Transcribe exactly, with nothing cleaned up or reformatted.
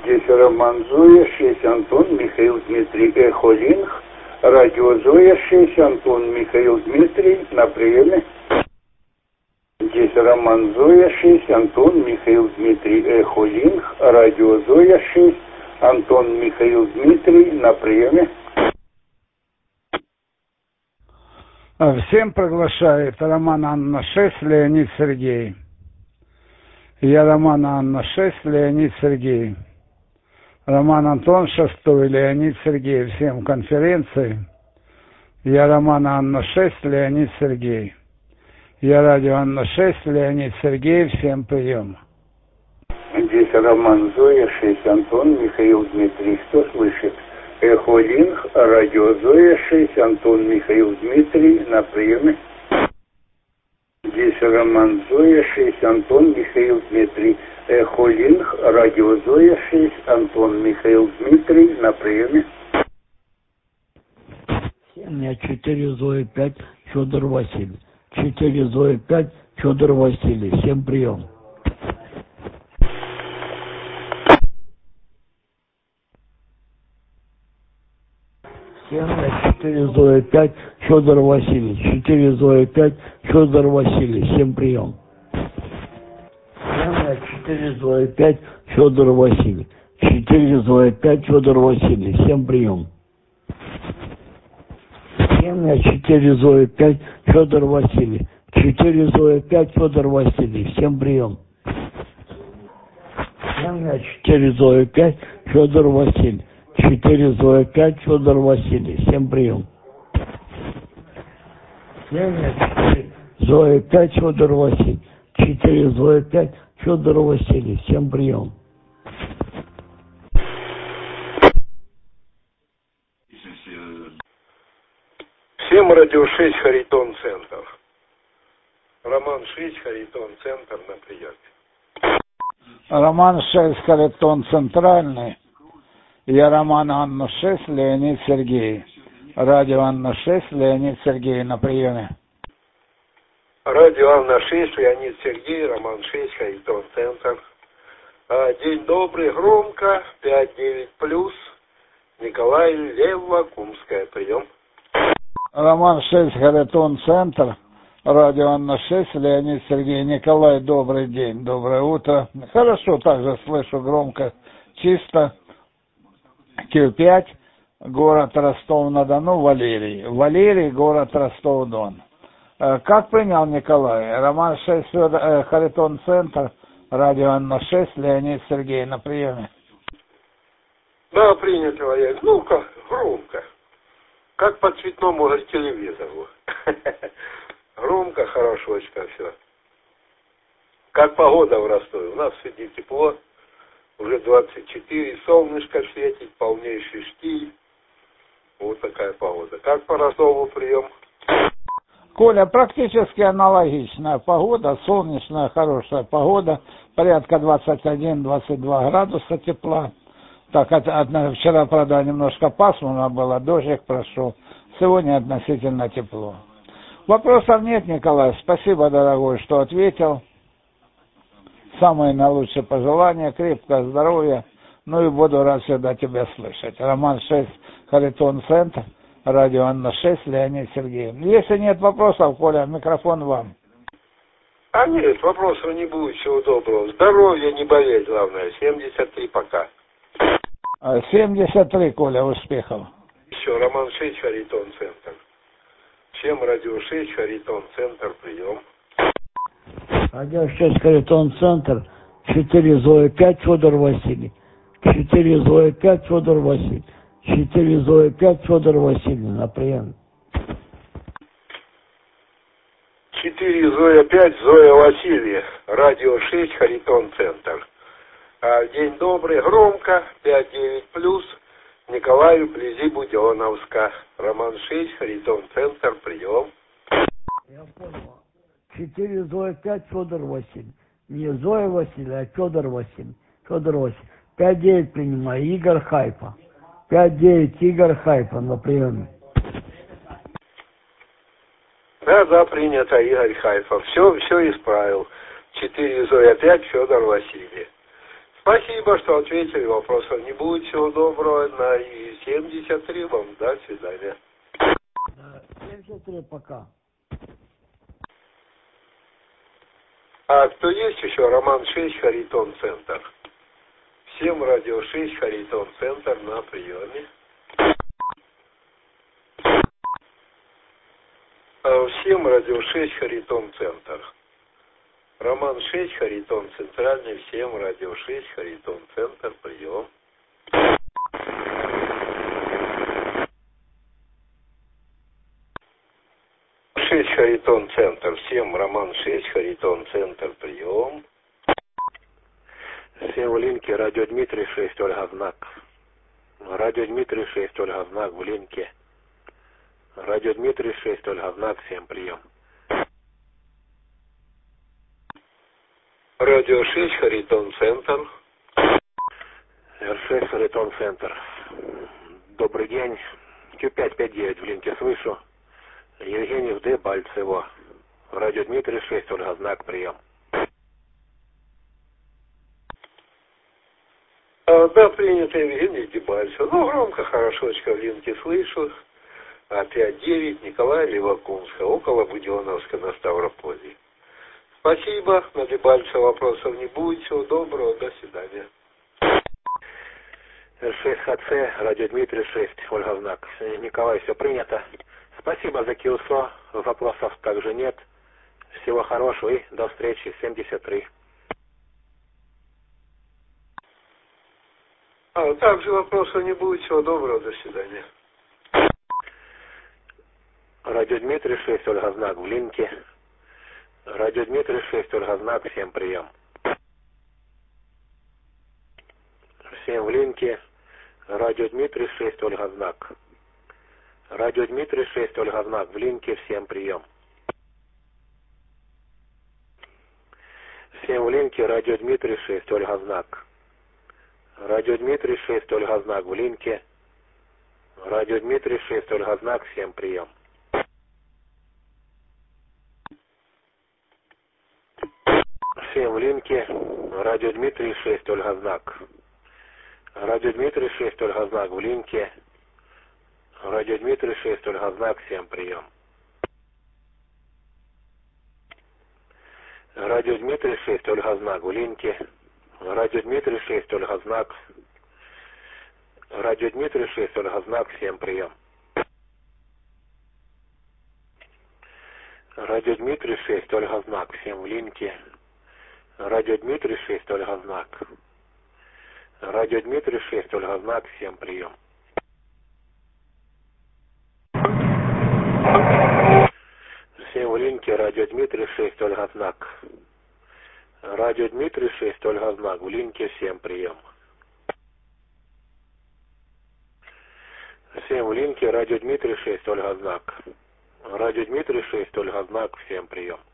Здесь Роман Зоя, шесть Антон, Михаил Дмитрий, Эхо Линг. Радио Зоя, шесть Антон, Михаил Дмитрий, на приеме. Здесь Роман Зоя, шесть Антон, Михаил Дмитрий, Эхо Линг. Радио Зоя, шесть Антон, Михаил Дмитрий, на приеме. Всем приглашает Роман Анна шесть, Леонид Сергей. Я Роман Анна шесть, Леонид Сергей. Роман Антон шестой, Леонид Сергей. Всем конференции. Я Роман Анна шесть, Леонид Сергей. Я радио Анна шесть, Леонид Сергей. Всем прием. Здесь Роман Зоя, шесть Антон, Михаил Дмитрий. Кто слышит? Эхо Линг, радио Зоя, шесть Антон, Михаил Дмитрий, на приеме. Здесь Роман Зоя, шесть Антон, Михаил Дмитрий. Эхо Линг, радио Зоя, шесть Антон, Михаил Дмитрий, на приеме. семь, четыре, Зоя, пять, Федор Василий. четыре, Зоя, пять, Федор Василий. Всем прием. семь, четыре, Зоя, пять, Федор Василий. четыре, Зоя, пять, Федор Василий. Всем прием. семь, четыре, Зоя, пять, Федор Василий. четыре, Зоя, пять, Федор Василий. Всем прием. семь, четыре, Зоя, пять, Федор Василий. четыре, Зоя, пять, Федор Василий. Всем прием. семь, четыре, Зоя, пять, Федор Василий. четыре, Зоя, пять, Федор Василий. Всем прием. семь, четыре, Зоя, пять, Федор Василий. четыре, Зоя, пять, Федор Василий. Всем прием. Всем радио шесть, Харитон, Центр. Роман шесть, Харитон, Центр, на приятие. Роман шесть, Харитон, Центральный. Я Роман Анна шесть, Леонид Сергей. Радио Анна шесть, Леонид Сергей, на приеме. Радио Анна шесть, Леонид Сергей, Роман шесть, Харитон, Центр. А, день добрый, громко, пять девять плюс. Николай Лева, Кумская, прием. Роман шесть, Харитон, Центр. Радио Анна шесть, Леонид Сергей. Николай, добрый день, доброе утро. Хорошо, также слышу громко, чисто. Q пять, город Ростов-на-Дону, Валерий. Валерий, город Ростов-Дон. Как принял Николай? Роман шесть, Харитон, Центр. Радио Анна шесть, Леонид Сергей, на приеме. Да, принято, Валерий. Ну-ка, громко. Как по цветному телевизору. Громко, хорошочка все. Как погода в Ростове? У нас сегодня тепло. Уже двадцать четыре, солнышко светит, полнейший штиль. Вот такая погода. Как по Ростову прием? Коля, практически аналогичная погода, солнечная, хорошая погода. Порядка двадцать один - двадцать два градуса тепла. Так, от, от, вчера, правда, немножко пасмурно было, дождик прошел. Сегодня относительно тепло. Вопросов нет, Николай. Спасибо, дорогой, что ответил. Самые наилучшие пожелания, крепкого здоровья. Ну и буду рад всегда тебя слышать. Роман шесть, Харитон, Центр. Радио Анна шесть, Леонид Сергей. Если нет вопросов, Коля, микрофон вам. А нет, вопросов не будет. Всего доброго. Здоровья, не болеть, главное. семьдесят три пока. семьдесят три, Коля, успехов. Все, Роман шесть, Харитон, Центр. Всем радио шесть, Харитон, Центр, прием. Радио шесть, Харитон, Центр. четыре, Зоя, пять, Федор Василий. четыре, Зоя, пять, Федор Василий. четыре, Зоя, пять, Федор Василий, на прием. четыре, Зоя, пять, Зоя, Василий. Радио шесть, Харитон, Центр. А, день добрый, громко, пять девять плюс. Николаю, вблизи Буденновска. Роман шесть, Харитон, Центр, прием. Я понял. четыре, Зоя, пять, Федор Василий. Не Зоя Василий, а Федор Василий. Федор Василий. пять девять принимаю. Игорь Хайпа. пять девять, Игорь Хайпа на приеме. Да, да, принято, Игорь Хайфа. Все, все исправил. четыре, Зоя, пять, Федор Василий. Спасибо, что ответили. Вопросов не будет. Всего доброго. На И семьдесят три вам. До свидания. Да, семьдесят три пока. А кто есть еще? Роман шесть, Харитон Центр. Всем радио шесть, Харитон Центр на приеме. Всем радио шесть, Харитон Центр. Роман шесть, Харитон Центральный. Всем радио шесть, Харитон Центр. Прием. шесть, Харитон Центр. Всем Роман шесть, Харитон Центр. Прием. Всем в линке радио Дмитрий шесть, Ольга Знак. Радио Дмитрий шесть, Ольга Знак в линке. Радио Дмитрий шесть, Ольга Знак. Всем прием. Радио шесть, Харитон Центр. Эр шесть, Харитон Центр. Добрый день. Q пять пять девять в линке слышу. Евгений в Д. Бальцево. Радио Дмитрий шесть, Ольга Знак. Прием. А, да, принято, Евгений Дебальцево. Ну, громко, хорошочко в линке слышу. А пять девять Николая Левакумска. Около Буденовска на Ставрополе. Спасибо. На Дебальцево вопросов не будет. Всего доброго. До свидания. Эр шесть ха цэ, радио Дмитрий шесть, Ольга Знак. Николай, все принято. Спасибо за КИУСО. Вопросов также нет. Всего хорошего и до встречи. семьдесят три. А, также вопросов не будет. Всего доброго. До свидания. Радио Дмитрий шесть, Ольга Знак в линке. Радио Дмитрий шесть, Ольга Знак. Всем прием. Всем в линке. Радио Дмитрий шесть, Ольга Знак. Радио Дмитрий шесть, Ольга Знак в линке. Всем прием. Всем в линке. Радио Дмитрий шесть, Ольга Знак. Радио Дмитрий шесть, Ольга Знак в линке. Радио Дмитрий шесть, Ольга Знак. Всем прием. Всем в линке. Радио Дмитрий шесть, Ольга Знак. Радио Дмитрий шесть, Ольга Знак в линке. Радио Дмитрий шесть, Ольга Знак. Всем прием. Радио Дмитрий шесть, Ольга Знак в линке. Радио Дмитрий шесть, Ольга Знак. Радио Дмитрий шесть, Ольга Знак. Всем прием. Радио Дмитрий шесть, Ольга Знак. Всем в линке. Радио Дмитрий шесть, Ольга Знак. Радио Дмитрий шесть, Ольга Знак. Всем прием. Всем в линке. Радио Дмитрий шесть, Ольга Знак. Радио Дмитрий шесть, Ольга Знак в линке. Всем прием. Всем в линке. Радио Дмитрий шесть, Ольга Знак. Радио Дмитрий шесть, Ольга Знак. Всем прием.